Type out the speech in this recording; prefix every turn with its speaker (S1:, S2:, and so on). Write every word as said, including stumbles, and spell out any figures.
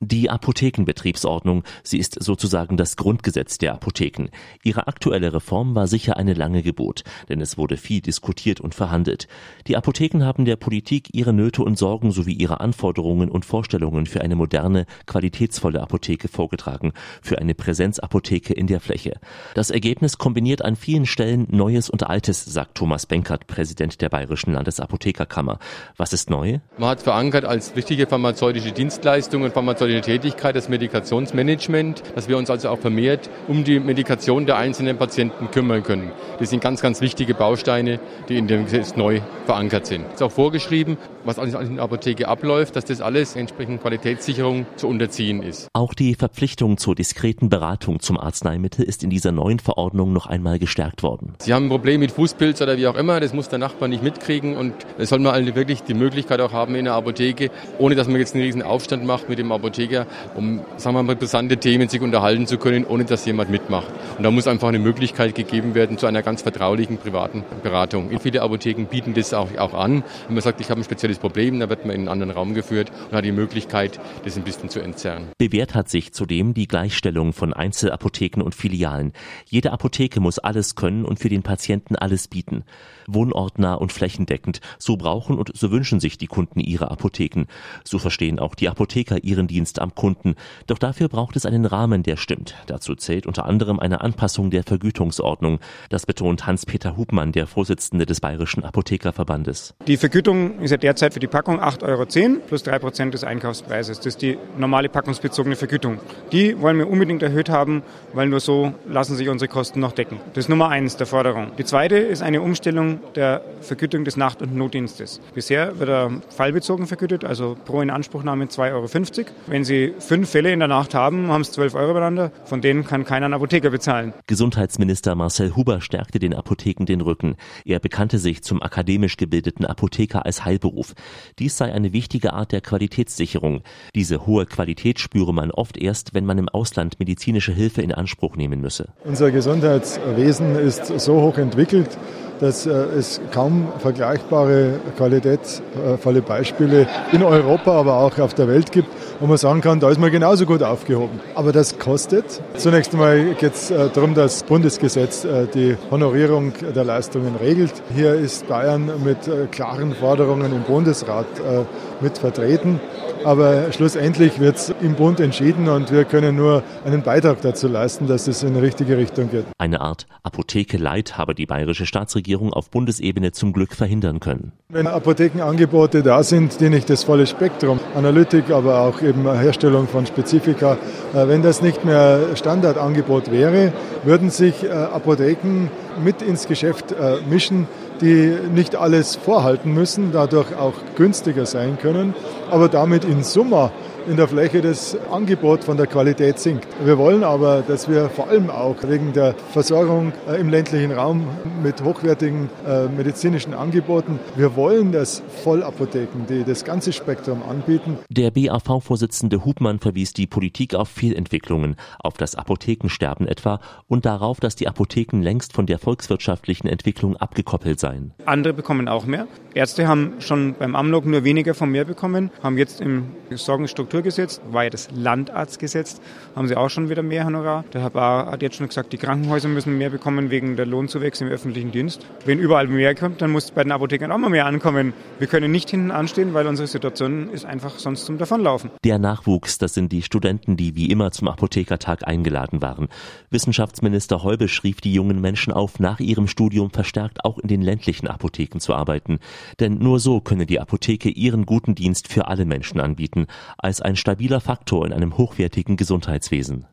S1: Die Apothekenbetriebsordnung, sie ist sozusagen das Grundgesetz der Apotheken. Ihre aktuelle Reform war sicher eine lange Geburt, denn es wurde viel diskutiert und verhandelt. Die Apotheken haben der Politik ihre Nöte und Sorgen sowie ihre Anforderungen und Vorstellungen für eine moderne, qualitätsvolle Apotheke vorgetragen, für eine Präsenzapotheke in der Fläche. Das Ergebnis kombiniert an vielen Stellen Neues und Altes, sagt Thomas Benkert, Präsident der Bayerischen Landesapothekerkammer. Was ist neu?
S2: Man hat verankert als wichtige pharmazeutische Dienstleistung und pharmazeutische Tätigkeit das Medikationsmanagement, dass wir uns also auch vermehrt um die Medikation der einzelnen Patienten kümmern können. Das sind ganz, ganz wichtige Bausteine, die in dem Gesetz neu verankert sind. Es ist auch vorgeschrieben, was alles in der Apotheke abläuft, dass das alles entsprechend Qualitätssicherung zu unterziehen ist.
S1: Auch die Verpflichtung zur diskreten Beratung zum Arzneimittel ist in dieser neuen Verordnung noch einmal gestärkt worden.
S2: Sie haben ein Problem mit Fußpilz oder wie auch immer, das muss der Nachbar nicht mitkriegen und es soll man also wirklich die Möglichkeit auch haben in der Apotheke, ohne dass man jetzt einen riesen Aufstand macht mit dem Apotheker, um, sagen wir mal, brisante Themen sich unterhalten zu können, ohne dass jemand mitmacht. Und da muss einfach eine Möglichkeit gegeben werden zu einer ganz vertraulichen privaten Beratung. Viele Apotheken bieten das auch, auch an. Wenn man sagt, ich habe ein spezielles Problem, dann wird man in einen anderen Raum geführt und hat die Möglichkeit, das ein bisschen zu entzerren.
S1: Bewährt hat sich zudem die Gleichstellung von Einzelapotheken und Filialen. Jede Apotheke muss alles können und für den Patienten alles bieten. Wohnortnah und flächendeckend. So brauchen und so wünschen sich die Kunden ihre Apotheken. So verstehen auch die Apotheker ihren Dienst am Kunden. Doch dafür braucht es einen Rahmen, der stimmt. Dazu zählt unter anderem eine Anpassung der Vergütungsordnung. Das betont Hans-Peter Hubmann, der Vorsitzende des Bayerischen Apothekerverbandes.
S3: Die Vergütung ist ja derzeit für die Packung acht Euro zehn plus drei Prozent des Einkaufspreises. Das ist die normale packungsbezogene Vergütung. Die wollen wir unbedingt erhöht haben, weil nur so lassen sich unsere Kosten noch decken. Das ist Nummer eins der Forderung. Die zweite ist eine Umstellung der Vergütung des Nacht- und Notdienstes. Bisher wird er fallbezogen vergütet, also pro Inanspruchnahme zwei Euro fünfzig. Wenn Sie fünf Fälle in der Nacht haben, haben es zwölf Euro beieinander. Von denen kann keiner einen Apotheker bezahlen.
S1: Gesundheitsminister Marcel Huber stärkte den Apotheken den Rücken. Er bekannte sich zum akademisch gebildeten Apotheker als Heilberuf. Dies sei eine wichtige Art der Qualitätssicherung. Diese hohe Qualität spüre man oft erst, wenn man im Ausland medizinische Hilfe in Anspruch nehmen müsse.
S4: Unser Gesundheitswesen ist so hoch entwickelt, dass äh, es kaum vergleichbare qualitätsvolle Beispiele in Europa, aber auch auf der Welt gibt, wo man sagen kann, da ist man genauso gut aufgehoben. Aber das kostet. Zunächst einmal geht es äh, darum, dass das Bundesgesetz äh, die Honorierung der Leistungen regelt. Hier ist Bayern mit äh, klaren Forderungen im Bundesrat äh, mit vertreten. Aber schlussendlich wird es im Bund entschieden und wir können nur einen Beitrag dazu leisten, dass es in die richtige Richtung geht.
S1: Eine Art Apotheke-Light habe die bayerische Staatsregierung auf Bundesebene zum Glück verhindern können.
S4: Wenn Apothekenangebote da sind, die nicht das volle Spektrum, Analytik, aber auch eben Herstellung von Spezifika, wenn das nicht mehr Standardangebot wäre, würden sich Apotheken mit ins Geschäft mischen, die nicht alles vorhalten müssen, dadurch auch günstiger sein können, aber damit in Summa in der Fläche das Angebot von der Qualität sinkt. Wir wollen aber, dass wir vor allem auch wegen der Versorgung im ländlichen Raum mit hochwertigen äh, medizinischen Angeboten, wir wollen, dass Vollapotheken, die das ganze Spektrum anbieten.
S1: Der B A V-Vorsitzende Hubmann verwies die Politik auf Fehlentwicklungen, auf das Apothekensterben etwa und darauf, dass die Apotheken längst von der volkswirtschaftlichen Entwicklung abgekoppelt seien.
S3: Andere bekommen auch mehr. Ärzte haben schon beim Amlog nur weniger von mehr bekommen, haben jetzt im Versorgungsstrukturgesetz, war ja das Landarztgesetz, haben sie auch schon wieder mehr Honorar. Der Herr Bahr hat jetzt schon gesagt, die Krankenhäuser müssen mehr bekommen wegen der Lohnzuwächse im öffentlichen Dienst. Wenn überall mehr kommt, dann muss bei den Apothekern auch mal mehr ankommen. Wir können nicht hinten anstehen, weil unsere Situation ist einfach sonst zum Davonlaufen.
S1: Der Nachwuchs, das sind die Studenten, die wie immer zum Apothekertag eingeladen waren. Wissenschaftsminister Heubisch rief die jungen Menschen auf, nach ihrem Studium verstärkt auch in den ländlichen Apotheken zu arbeiten. Denn nur so könne die Apotheke ihren guten Dienst für alle Menschen anbieten, als ein stabiler Faktor in einem hochwertigen Gesundheitswesen.